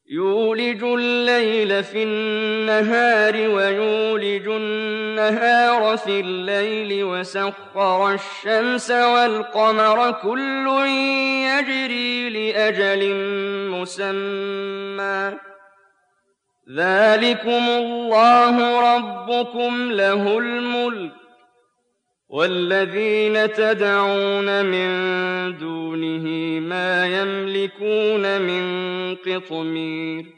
يولج الليل في النهار ويولج النهار في الليل وسخر الشمس والقمر كل يجري لأجل مسمى ذلكم الله ربكم له الملك والذين تدعون من دونه ما يملكون من قطمير